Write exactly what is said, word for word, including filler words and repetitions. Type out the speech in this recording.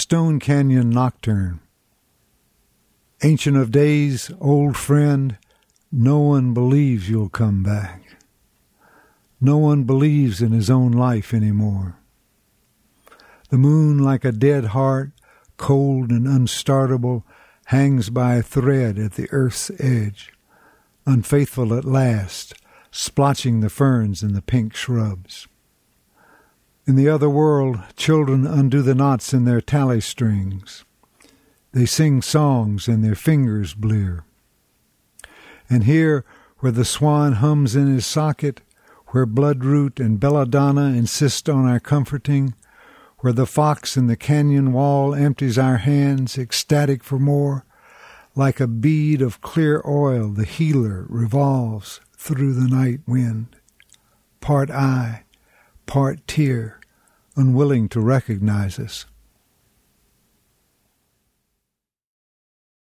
Stone Canyon Nocturne. Ancient of days, old friend, no one believes you'll come back. No one believes in his own life anymore. The moon, like a dead heart, cold and unstartable, hangs by a thread at the earth's edge, unfaithful at last, splotching the ferns and the pink shrubs. In the other world, children undo the knots in their tally strings. They sing songs and their fingers blear. And here, where the swan hums in his socket, where bloodroot and belladonna insist on our comforting, where the fox in the canyon wall empties our hands, ecstatic for more, like a bead of clear oil the healer revolves through the night wind, part eye, part tear, unwilling to recognize us.